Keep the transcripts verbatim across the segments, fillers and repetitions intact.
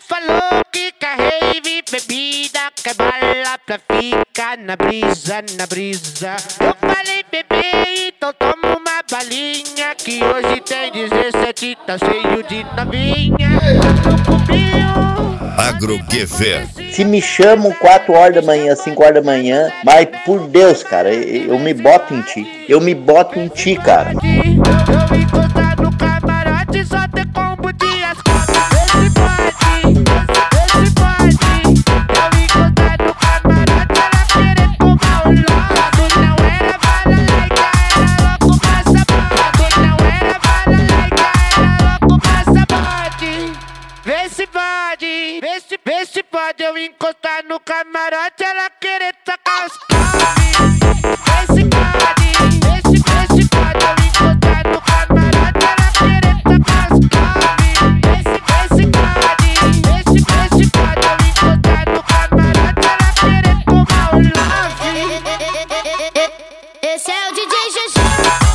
falou que quer rave, bebida, quer bala pra ficar na brisa, na brisa. Eu falei, bebê, então toma uma balinha, que hoje tem dezessete, tá cheio de novinha. Agroquefer. Se me chamam quatro horas da manhã, cinco horas da manhã, mas por Deus, cara, eu, eu me boto em ti. Eu me boto em ti, cara. Eu encostar no camarote, só ter combo de asfalto. Esse pode, esse pode. Eu encostar no camarote, ela querer tomar o lodo. Não era bala laica, era louco passaporte. Não era bala laica, era louco passaporte. Vê se pode, vê se, vê se pode. Eu encostar no camarote, ela querer tacar os cabos. Vê se pode, vê se, vê se pode. Eu encostar no camarote, ela querer tacar os cabos. Vê se, vê se pode, vê se, vê se pode. Eu encostar no camarote, ela querer tomar o love. Esse é o D J G G.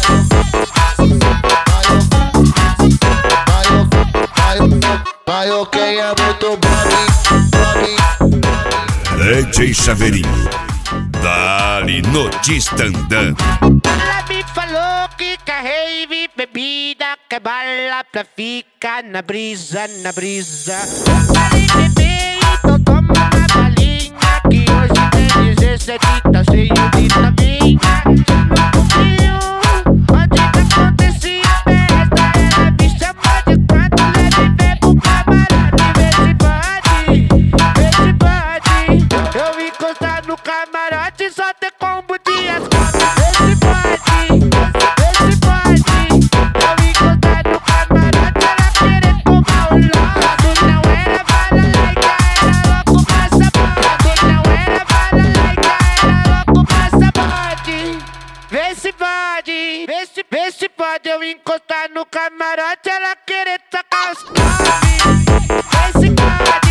Vai, ok, é muito bom. D J Chaveirinho, dali no Distandã. Ela me falou que quer rave, bebida, quer bala pra ficar na brisa, na brisa. Eu falei, bebê, então toma uma balinha, que hoje tem dezessete, tá cheio de novinha. No frio, onde que acontecia a festa, ela me chamou de quatro, leve bebo camarote. Vê se pode, vê se pode. Eu encostar no camarote, só ter combo de asfalto. Vê se pode, vê se pode. Eu encostar no camarote, ela querer tomar o lodo. Não era bala laica, era louco passaporte. Não era bala laica, era louco passaporte. Vê se pode, vê se, vê se pode. Eu encostar no camarote, ela querer tacar os cabos. Vê se pode.